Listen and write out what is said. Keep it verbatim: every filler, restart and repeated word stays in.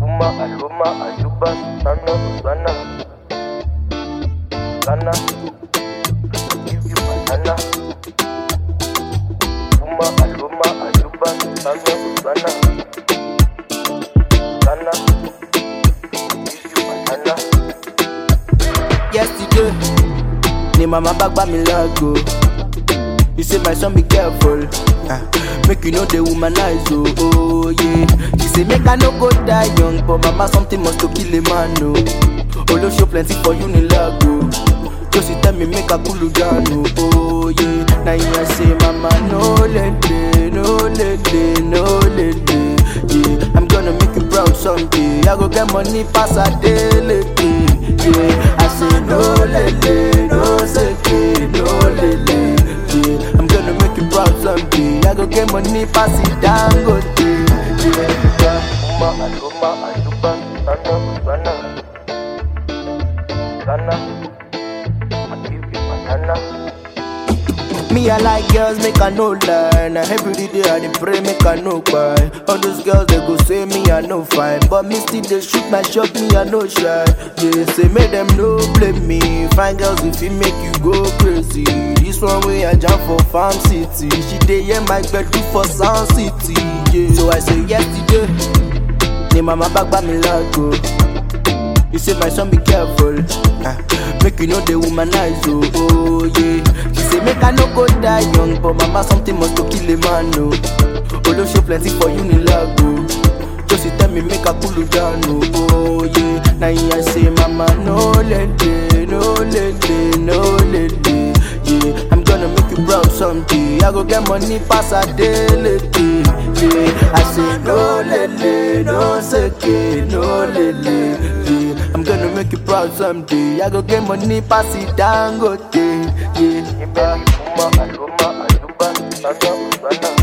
Aluma, Aluma, Aluba, Sana, Sana, Sana, give you banana. Aluma, Aluma, Aluba, Sana, Sana, Sana, give you banana. Yesterday, ni mama back by me lago. You say my son be careful, uh, make you know the womanize, oh, oh yeah. She say make I no go die young, but mama something must to kill a man, no. Olo show plenty for you in lago. Just you tell me make a cool down, oh, oh yeah. Now you say mama no lady, no lady, no lady, yeah. I'm gonna make you proud someday. I go get money pass a daily, yeah. I say no lady, no seki, no lady. I'm gonna make you proud someday. I go get money, pass it down, go day. Yeah, Aluma, Aluma, Aluba, Sana, Sana, Sana, I give you banana. Me, I like girls, make I no lie. Now every day I dey pray, make I no cry. All those girls, they go say me I no fine, but me still they shoot my shot, me I no shy. They say make them no blame me. Fine girls, if it make you go crazy. This one way I jump for Farm City. She dey hear my bed do for Sound City. Yeah. So I say yesterday, ni mama back by me lago. You say my son be careful, uh, make you know the womanize, oh, oh yeah. She say make I no go die young, but mama something must to kill a man, no. Olo show plenty for you in lago. Just you tell me make I cool down, oh, oh yeah. Now you say mama no lady, no lady, no lady, yeah. I'm gonna make you proud someday. I go get money pass a daily, yeah. I say no lady, no seki, no lady, yeah. I'm gonna make you proud someday. I go get money pass it down, go day, yeah. Aluma, Aluma, Aluba, Sana, Sana.